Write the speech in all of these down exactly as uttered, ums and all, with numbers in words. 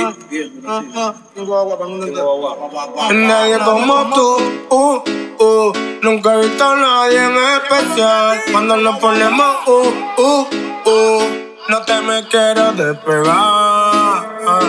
Nadie como tú, uh, uh. Nunca he visto a nadie en especial. Cuando nos ponemos, uh, uh, uh. No te me quiero despegar.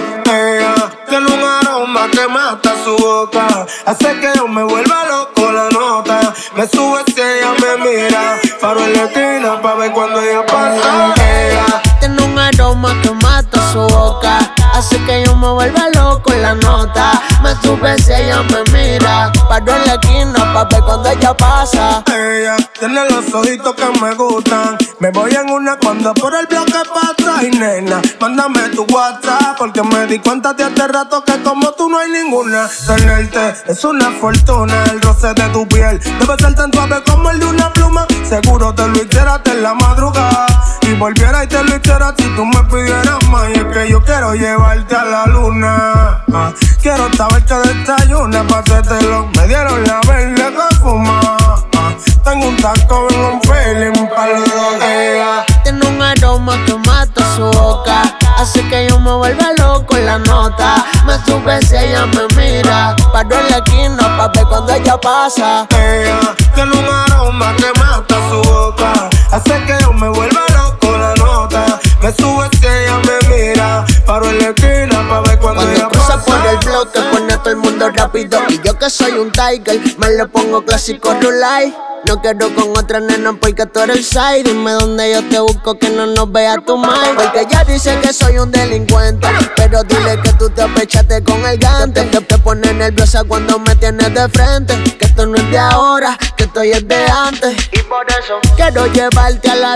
Ella tiene un aroma que mata su boca. Hace que yo me vuelva loco la nota. Me sube si ella me mira. Paro en la esquina pa' ver cuando ella pasa. Ella tiene un aroma que mata su boca. Hace que yo me vuelva loco la nota. Me sube si ella me mira. Paro en la esquina pa' ver cuando ella pasa. Ella tiene los ojitos que me gustan. Me voy en una cuando por el bloque pasa. Y nena, mándame tu WhatsApp, porque me di cuenta de hace rato que como tú no hay ninguna. Tenerte es una fortuna. El roce de tu piel debe ser tan suave como el de una pluma. Seguro te lo hicieras en la madrugada y volviera y te lo hiciera si tú me pidieras más. Y es que yo quiero llevarte a la luna. ah, Quiero saber que desayunas pa' hacértelo. Me dieron la verde que fuma. ah, Tengo un taco en un feeling pa' los dos. Ella tiene un aroma que mata su boca. Hace que yo me vuelva loco la nota. Me sube si ella me mira. Paro en la esquina pa' ver cuando ella pasa. Ella tiene un aroma que mata su boca. Hace que yo me vuelva loco la nota. Me sube si ella me mira. Paro en la esquina pa' ver cuando, Cuando ella cruza pasa. por el bloque pone a todo el mundo rápido. Y yo que soy un tiger, me le pongo clásico rulay. No quiero con otra nena porque tú eres el side. Dime dónde yo te busco que no nos vea tu mind. Porque ella dice que soy un delincuente, pero dile que tú te apechaste con el gante. Que te pone nerviosa cuando me tienes de frente. Que esto no es de ahora, que esto ya es de antes. Y por eso quiero llevarte a la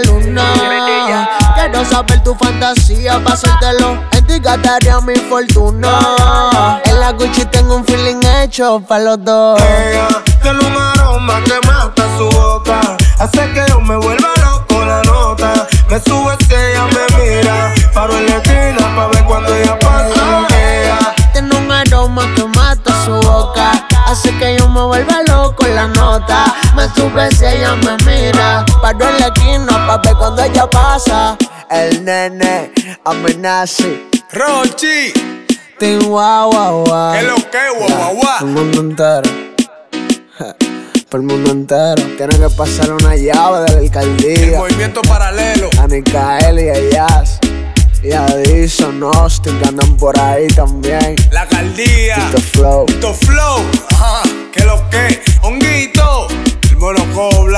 luna. Quiero saber tu fantasía, pasártelo. En ti gastaría mi fortuna. En la Gucci tengo un feeling hecho pa' los dos. Ella tiene un aroma que mata su boca. Hace que yo me vuelva loco la nota. Me sube si ella me mira. Paro en la esquina pa' ver cuando ella pasa. Ella tiene un aroma que mata su boca. Hace que yo me vuelva loco la nota. Me sube si ella me mira. Paro en la esquina pa' ver cuando ella pasa. El nene amenaza. Rochi, Team guau guau guau. ¿qué lo que, guau, guau, El mundo entero. Por el mundo entero. Tiene que pasar una llave de la El alcaldía. movimiento paralelo. A Micael y a Jazz. Y a Dison, Austin, que andan por ahí también. La alcaldía. Tito Flow. Tito Flow. Ajá, ¿qué lo que? Honguito. El monocobla.